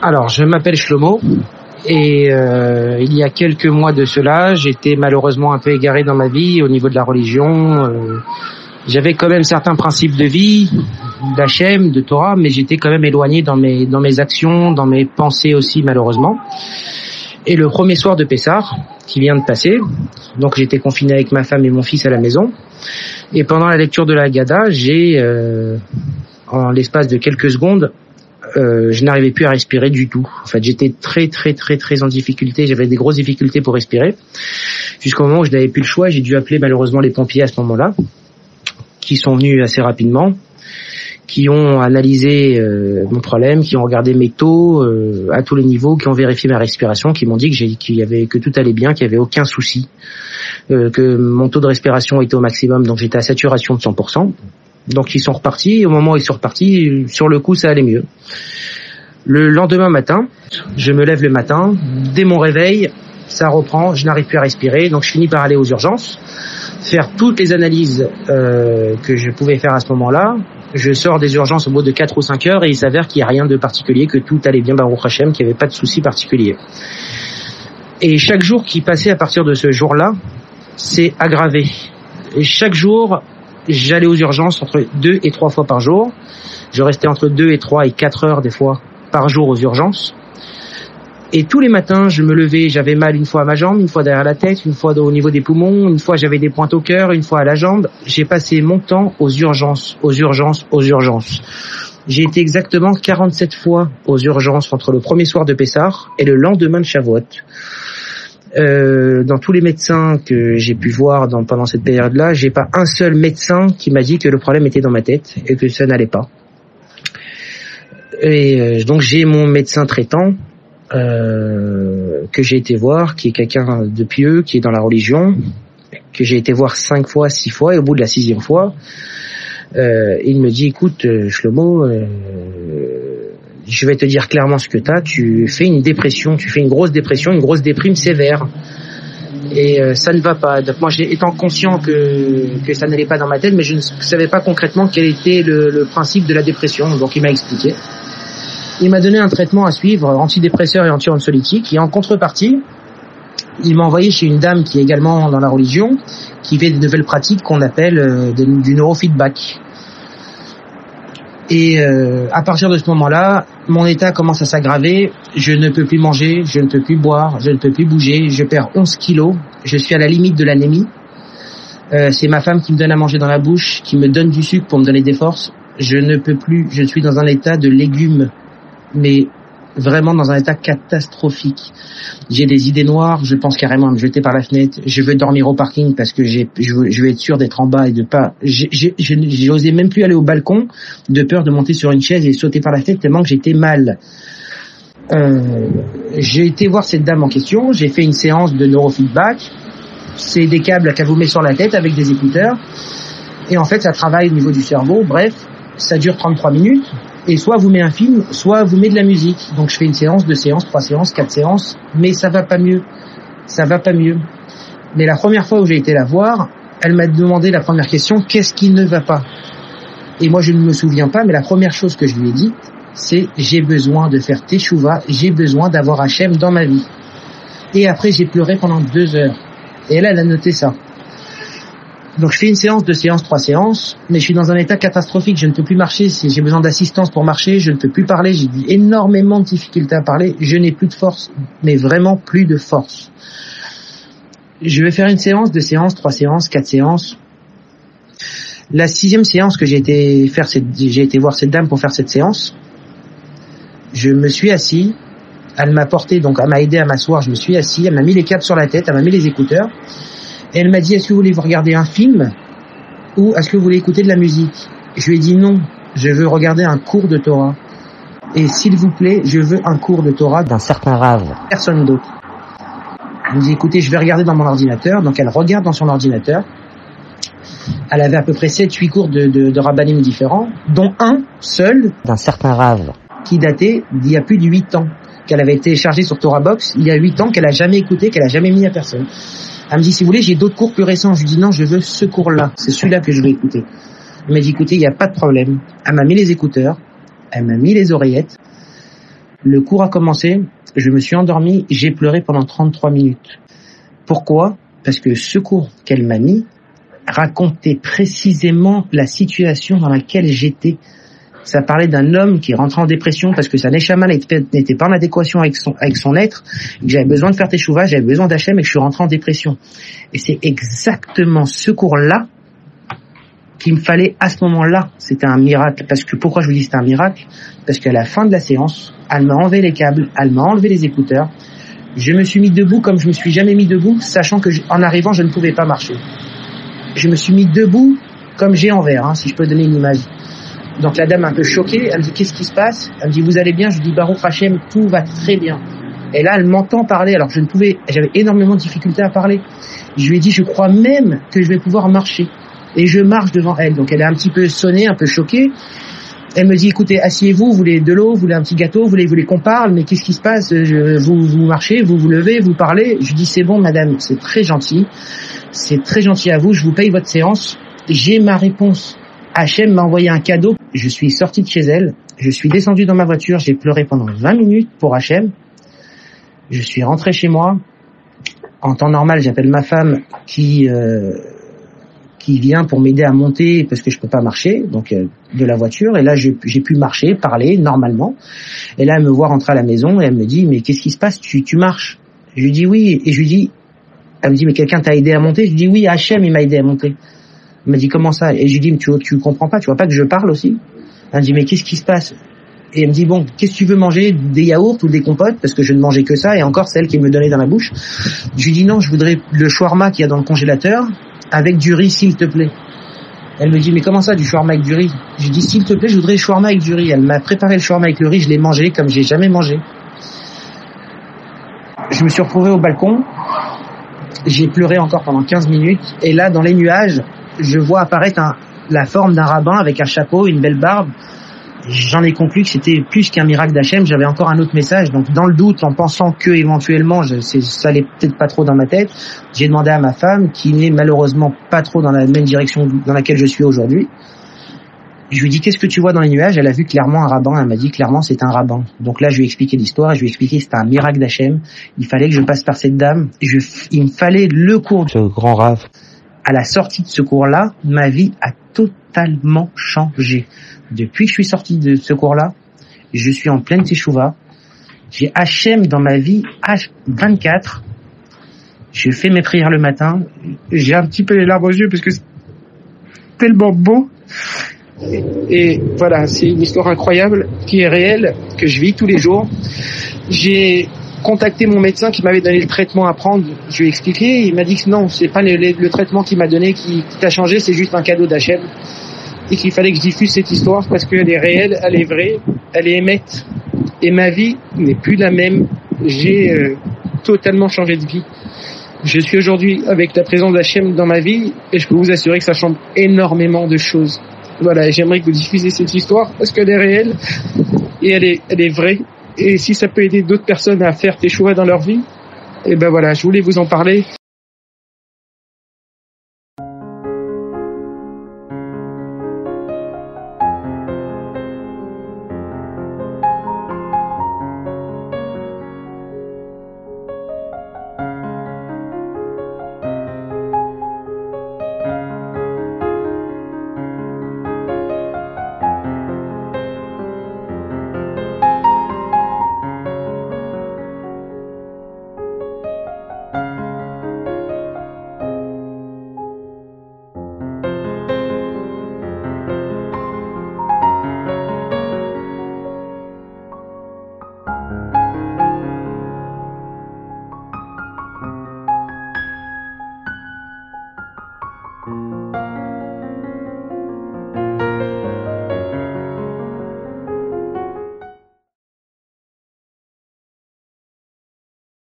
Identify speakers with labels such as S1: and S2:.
S1: Alors, je m'appelle Shlomo et il y a quelques mois de cela, j'étais malheureusement un peu égaré dans ma vie au niveau de la religion. J'avais quand même certains principes de vie, d'Hachem, de Torah, mais j'étais quand même éloigné dans mes actions, dans mes pensées aussi malheureusement. Et le premier soir de Pessah, qui vient de passer, donc j'étais confiné avec ma femme et mon fils à la maison, et pendant la lecture de la Haggadah, en l'espace de quelques secondes, je n'arrivais plus à respirer du tout. En fait, j'étais très en difficulté. J'avais des grosses difficultés pour respirer. Jusqu'au moment où je n'avais plus le choix, j'ai dû appeler malheureusement les pompiers à ce moment-là, qui sont venus assez rapidement, qui ont analysé mon problème, qui ont regardé mes taux à tous les niveaux, qui ont vérifié ma respiration, qui m'ont dit que tout allait bien, qu'il n'y avait aucun souci, que mon taux de respiration était au maximum, donc j'étais à saturation de 100%. Donc ils sont repartis, et au moment où ils sont repartis, sur le coup ça allait mieux. Le lendemain matin, je me lève le matin, dès mon réveil, ça reprend, je n'arrive plus à respirer, donc je finis par aller aux urgences, faire toutes les analyses que je pouvais faire à ce moment-là. Je sors des urgences au bout de 4 ou 5 heures et il s'avère qu'il n'y a rien de particulier, que tout allait bien, Baruch Hashem, qu'il n'y avait pas de souci particulier. Et chaque jour qui passait à partir de ce jour-là, c'est aggravé. Et chaque jour, j'allais aux urgences entre 2 et 3 fois par jour. Je restais entre 2 et 3 et 4 heures des fois par jour aux urgences. Et tous les matins, je me levais, j'avais mal une fois à ma jambe, une fois derrière la tête, une fois au niveau des poumons, une fois j'avais des pointes au cœur, une fois à la jambe. J'ai passé mon temps aux urgences. J'ai été exactement 47 fois aux urgences entre le premier soir de Pessah et le lendemain de Shavuot. Dans tous les médecins que j'ai pu voir pendant cette période-là, j'ai pas un seul médecin qui m'a dit que le problème était dans ma tête et que ça n'allait pas. Et donc j'ai mon médecin traitant que j'ai été voir, qui est quelqu'un de pieux, qui est dans la religion, que j'ai été voir 5 fois, 6 fois, et au bout de la 6e fois, il me dit, écoute, Shlomo, je vais te dire clairement ce que tu fais une dépression, tu fais une grosse dépression, une grosse déprime sévère. Et ça ne va pas. Donc moi, étant conscient que ça n'allait pas dans ma tête, mais je ne savais pas concrètement quel était le principe de la dépression. Donc il m'a expliqué. Il m'a donné un traitement à suivre, antidépresseur et anti-anxiolytique. Et en contrepartie, il m'a envoyé chez une dame qui est également dans la religion, qui fait des nouvelles pratiques qu'on appelle du neurofeedback. Et à partir de ce moment-là, mon état commence à s'aggraver. Je ne peux plus manger, je ne peux plus boire, je ne peux plus bouger. Je perds 11 kilos. Je suis à la limite de l'anémie. C'est ma femme qui me donne à manger dans la bouche, qui me donne du sucre pour me donner des forces. Je ne peux plus. Je suis dans un état de légumes, mais vraiment dans un état catastrophique. J'ai des idées noires, je pense carrément à me jeter par la fenêtre. Je veux dormir au parking parce que je veux être sûr d'être en bas et de pas... J'osais même plus aller au balcon de peur de monter sur une chaise et sauter par la fenêtre tellement que j'étais mal. J'ai été voir cette dame en question, j'ai fait une séance de neurofeedback. C'est des câbles qu'elle vous met sur la tête avec des écouteurs. Et en fait, ça travaille au niveau du cerveau. Bref, ça dure 33 minutes. Et soit vous met un film, soit vous met de la musique. Donc je fais une séance, 2 séances, 3 séances, 4 séances, mais ça va pas mieux. Mais la première fois où j'ai été la voir, elle m'a demandé la première question, qu'est-ce qui ne va pas? Et moi je ne me souviens pas, mais la première chose que je lui ai dite, c'est j'ai besoin de faire teshuva, j'ai besoin d'avoir Hachem dans ma vie. Et après j'ai pleuré pendant 2 heures. Et elle a noté ça. Donc je fais une séance, 2 séances, 3 séances, mais je suis dans un état catastrophique, je ne peux plus marcher, j'ai besoin d'assistance pour marcher, je ne peux plus parler, j'ai énormément de difficultés à parler, je n'ai plus de force, mais vraiment plus de force. Je vais faire une séance, 2 séances, 3 séances, 4 séances. La 6e séance que j'ai été voir cette dame pour faire cette séance, je me suis assis, elle m'a porté, donc elle m'a aidé à m'asseoir, je me suis assis, elle m'a mis les câbles sur la tête, elle m'a mis les écouteurs, et elle m'a dit, est-ce que vous voulez vous regarder un film ou est-ce que vous voulez écouter de la musique? Je lui ai dit non, je veux regarder un cours de Torah. Et s'il vous plaît, je veux un cours de Torah d'un certain Rav, personne d'autre. Elle me dit, écoutez, je vais regarder dans mon ordinateur. Donc elle regarde dans son ordinateur. Elle avait à peu près 7-8 cours de rabbanim différents, dont un seul d'un certain Rav, qui datait d'il y a plus de 8 ans, qu'elle avait été chargée sur Torah Box il y a 8 ans, qu'elle a jamais écouté, qu'elle a jamais mis à personne. Elle me dit, si vous voulez, j'ai d'autres cours plus récents. Je lui dis, non, je veux ce cours-là. C'est celui-là que je veux écouter. Elle m'a dit, écoutez, il n'y a pas de problème. Elle m'a mis les écouteurs. Elle m'a mis les oreillettes. Le cours a commencé, je me suis endormi, j'ai pleuré pendant 33 minutes. Pourquoi ? Parce que ce cours qu'elle m'a mis racontait précisément la situation dans laquelle j'étais. Ça parlait d'un homme qui rentrait en dépression parce que sa neshama n'était pas en adéquation avec son être, que j'avais besoin de faire teshuva, j'avais besoin d'Hachem et que je suis rentré en dépression. Et c'est exactement ce cours-là qu'il me fallait à ce moment-là. C'était un miracle. Parce que pourquoi je vous dis c'était un miracle ? Parce qu'à la fin de la séance, elle m'a enlevé les câbles, elle m'a enlevé les écouteurs. Je me suis mis debout comme je me suis jamais mis debout, sachant que en arrivant, je ne pouvais pas marcher. Je me suis mis debout comme j'ai en verre, si je peux donner une image. Donc la dame un peu choquée, elle me dit qu'est-ce qui se passe ? Elle me dit vous allez bien ? Je lui dis Baruch Hashem, tout va très bien. Et là elle m'entend parler alors que j'avais énormément de difficultés à parler. Je lui ai dit je crois même que je vais pouvoir marcher. Et je marche devant elle. Donc elle est un petit peu sonnée, un peu choquée. Elle me dit écoutez, asseyez-vous, vous voulez de l'eau, vous voulez un petit gâteau, vous voulez qu'on parle, mais qu'est-ce qui se passe ? Vous marchez, vous vous levez, vous parlez. Je lui dis c'est bon madame, c'est très gentil à vous, je vous paye votre séance. J'ai ma réponse. Hachem m'a envoyé un cadeau. Je suis sorti de chez elle, je suis descendu dans ma voiture, j'ai pleuré pendant 20 minutes pour Hachem. Je suis rentré chez moi. En temps normal, j'appelle ma femme qui vient pour m'aider à monter parce que je peux pas marcher, donc de la voiture. Et là, j'ai pu marcher, parler normalement. Et là, elle me voit rentrer à la maison et elle me dit mais qu'est-ce qui se passe ? Tu marches ? Je lui dis oui. Et je lui dis, elle me dit mais quelqu'un t'a aidé à monter ? Je lui dis oui, Hachem il m'a aidé à monter. Elle me dit comment ça ? Et je lui dis mais tu comprends pas, tu vois pas que je parle aussi ? Elle me dit mais qu'est-ce qui se passe ? Et elle me dit bon, qu'est-ce que tu veux manger ? Des yaourts ou des compotes ? Parce que je ne mangeais que ça et encore celle qui me donnait dans la bouche. Je lui dis non, je voudrais le shawarma qu'il y a dans le congélateur avec du riz s'il te plaît. Elle me dit mais comment ça du shawarma avec du riz ? Je lui dis s'il te plaît, je voudrais le shawarma avec du riz. Elle m'a préparé le shawarma avec le riz, je l'ai mangé comme j'ai jamais mangé. Je me suis retrouvé au balcon. J'ai pleuré encore pendant 15 minutes et là dans les nuages, je vois apparaître la forme d'un rabbin avec un chapeau, une belle barbe. J'en ai conclu que c'était plus qu'un miracle d'Hachem, j'avais encore un autre message. Donc dans le doute, en pensant que éventuellement ça allait peut-être pas trop dans ma tête, j'ai demandé à ma femme, qui n'est malheureusement pas trop dans la même direction dans laquelle je suis aujourd'hui. Je lui ai dit qu'est-ce que tu vois dans les nuages ? Elle a vu clairement un rabbin, elle m'a dit clairement c'est un rabbin. Donc là je lui ai expliqué l'histoire, je lui ai expliqué que c'était un miracle d'Hachem. Il fallait que je passe par cette dame, il me fallait le cours de ce grand Rav. À la sortie de ce cours-là, ma vie a totalement changé. Depuis que je suis sorti de ce cours-là, je suis en pleine teshuva. J'ai Hachem dans ma vie H24. Je fais mes prières le matin. J'ai un petit peu les larmes aux yeux parce que c'est tellement beau. Et voilà, c'est une histoire incroyable qui est réelle, que je vis tous les jours. J'ai contacté mon médecin qui m'avait donné le traitement à prendre. Je lui ai expliqué, il m'a dit que non, c'est pas le traitement qu'il m'a donné qui t'a changé, c'est juste un cadeau d'Hachem. Et qu'il fallait que je diffuse cette histoire parce qu'elle est réelle, elle est vraie, elle est émette. Et ma vie n'est plus la même. J'ai totalement changé de vie. Je suis aujourd'hui avec la présence d'Hachem dans ma vie et je peux vous assurer que ça change énormément de choses. Voilà, et j'aimerais que vous diffusiez cette histoire parce qu'elle est réelle et elle est vraie. Et si ça peut aider d'autres personnes à faire teshuva dans leur vie, et ben voilà, je voulais vous en parler.